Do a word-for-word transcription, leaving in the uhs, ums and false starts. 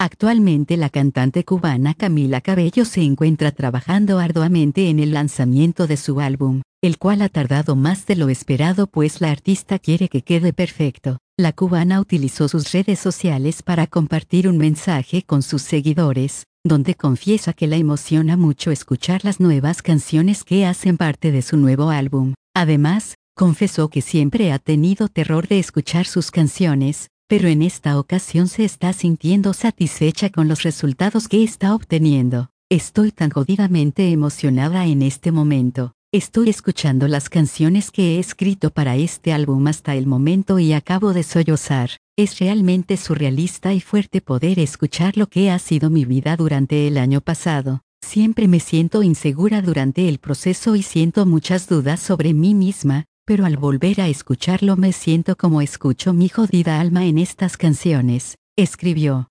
Actualmente la cantante cubana Camila Cabello se encuentra trabajando arduamente en el lanzamiento de su álbum, el cual ha tardado más de lo esperado pues la artista quiere que quede perfecto. La cubana utilizó sus redes sociales para compartir un mensaje con sus seguidores, donde confiesa que la emociona mucho escuchar las nuevas canciones que hacen parte de su nuevo álbum. Además, confesó que siempre ha tenido terror de escuchar sus canciones, pero en esta ocasión se está sintiendo satisfecha con los resultados que está obteniendo. Estoy tan jodidamente emocionada en este momento. Estoy escuchando las canciones que he escrito para este álbum hasta el momento y acabo de sollozar. Es realmente surrealista y fuerte poder escuchar lo que ha sido mi vida durante el año pasado. Siempre me siento insegura durante el proceso y siento muchas dudas sobre mí misma, pero al volver a escucharlo me siento como escucho mi jodida alma en estas canciones, escribió.